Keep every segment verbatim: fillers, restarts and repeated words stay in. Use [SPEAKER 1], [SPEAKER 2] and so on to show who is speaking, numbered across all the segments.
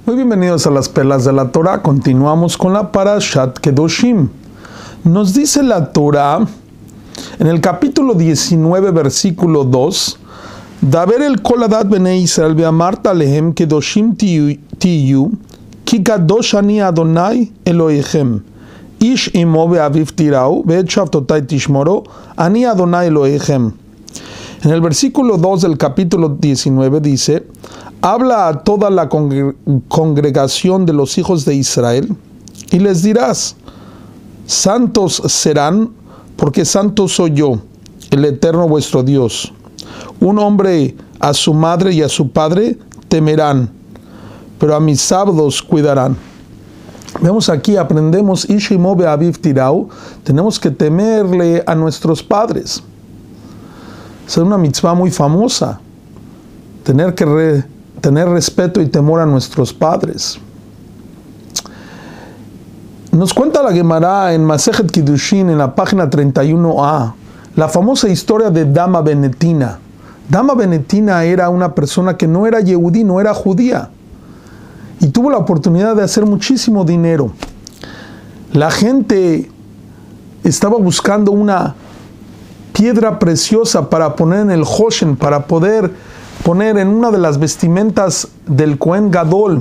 [SPEAKER 1] Muy bienvenidos a las perlas de la Torah. Continuamos con la Parashat Kedoshim. Nos dice la Torah en el capítulo diecinueve, versículo dos: Daber el koladat bnei Israel ve'amarta lehem kedoshim tiyu ki kadosh ani Adonai Elohechem ish imo ve'aviv tirau ve'et shavtotai tishmoro ani Adonai Elohechem. En el versículo dos del capítulo diecinueve dice: habla a toda la congre- congregación de los hijos de Israel y les dirás: santos serán, porque santo soy yo, el Eterno vuestro Dios. Un hombre a su madre y a su padre temerán, pero a mis sábados cuidarán. Vemos aquí, aprendemos Ishimo be'aviv tirau, tenemos que temerle a nuestros padres. Es una mitzvah muy famosa, tener que re, tener respeto y temor a nuestros padres. Nos cuenta la Gemara en Masejet Kiddushin, en la página treinta y uno a, la famosa historia de Dama Benetina. Dama Benetina era una persona que no era yehudí, no era judía, y tuvo la oportunidad de hacer muchísimo dinero. La gente estaba buscando una piedra preciosa para poner en el Hoshen, para poder poner en una de las vestimentas del Cohen Gadol.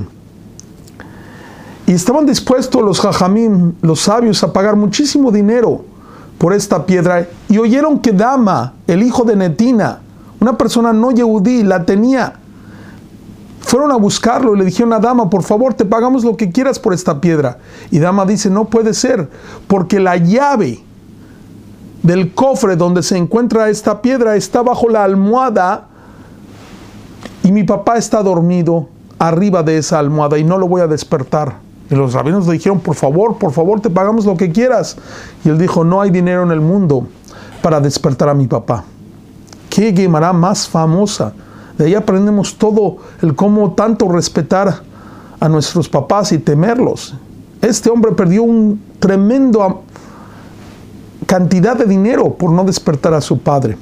[SPEAKER 1] Y estaban dispuestos los jajamim, los sabios, a pagar muchísimo dinero por esta piedra. Y oyeron que Dama, el hijo de Netina, una persona no yehudí, la tenía. Fueron a buscarlo y le dijeron a Dama: por favor, te pagamos lo que quieras por esta piedra. Y Dama dice: no puede ser, porque la llave del cofre donde se encuentra esta piedra está bajo la almohada y mi papá está dormido arriba de esa almohada y no lo voy a despertar. Y los rabinos le dijeron: por favor, por favor, te pagamos lo que quieras. Y él dijo: no hay dinero en el mundo para despertar a mi papá. Qué Gemara más famosa. De ahí aprendemos todo el cómo tanto respetar a nuestros papás y temerlos. Este hombre perdió un tremendo cantidad de dinero por no despertar a su padre.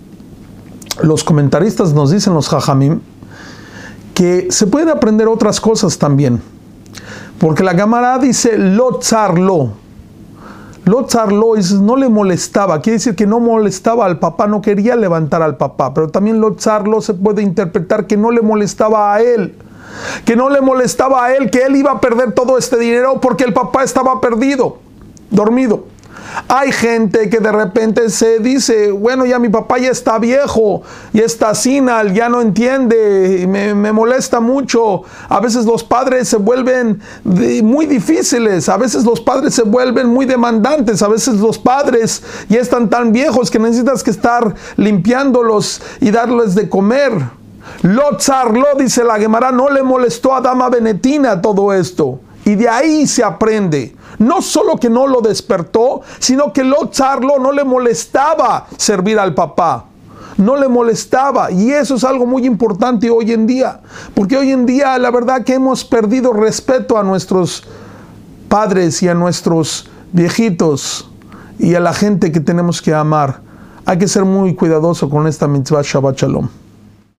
[SPEAKER 1] Los comentaristas nos dicen, los jajamim, que se pueden aprender otras cosas también, porque la Gemara dice lo tzar lo lo tzar lo es, no le molestaba, quiere decir que no molestaba al papá, no quería levantar al papá. Pero también lo tzar lo se puede interpretar que no le molestaba a él, que no le molestaba a él, que él iba a perder todo este dinero porque el papá estaba perdido, dormido. Hay gente que de repente se dice: bueno, ya mi papá ya está viejo, ya está sinal, ya no entiende, me, me molesta mucho. A veces los padres se vuelven de, muy difíciles, a veces los padres se vuelven muy demandantes, a veces los padres ya están tan viejos que necesitas que estar limpiándolos y darles de comer. Lo tzar lo, dice la Gemara, no le molestó a Dama Benetina todo esto. Y de ahí se aprende, no solo que no lo despertó, sino que lo tzar lo no le molestaba servir al papá. No le molestaba. Y eso es algo muy importante hoy en día. Porque hoy en día la verdad que hemos perdido respeto a nuestros padres y a nuestros viejitos y a la gente que tenemos que amar. Hay que ser muy cuidadoso con esta mitzvah. Shabbat Shalom.